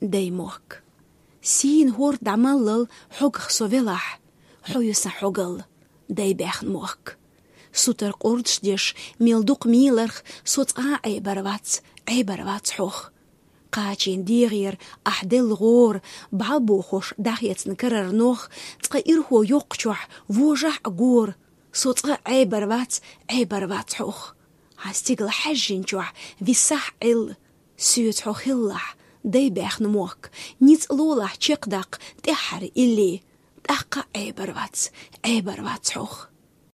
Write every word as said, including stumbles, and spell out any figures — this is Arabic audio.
داي موك سين هور دعمالل حق سوفيلح حويسا حقل داي بيخن موك سوتر قردش ديش ميلدوق ميلرخ سوت آ عبروات عبروات حوخ قاچين ديغير أحدل غور بعبو خوش داخيت نكرر نوخ تقير هو يقشح ووجح غور سوت آ عبروات عبروات حوخ هستيقل حجين جوح ويسح عل سيوت حوخ اللح داي بيخن موك نيت لولح تشقدق تحر إلي تحقا عبروات عبروات حوخ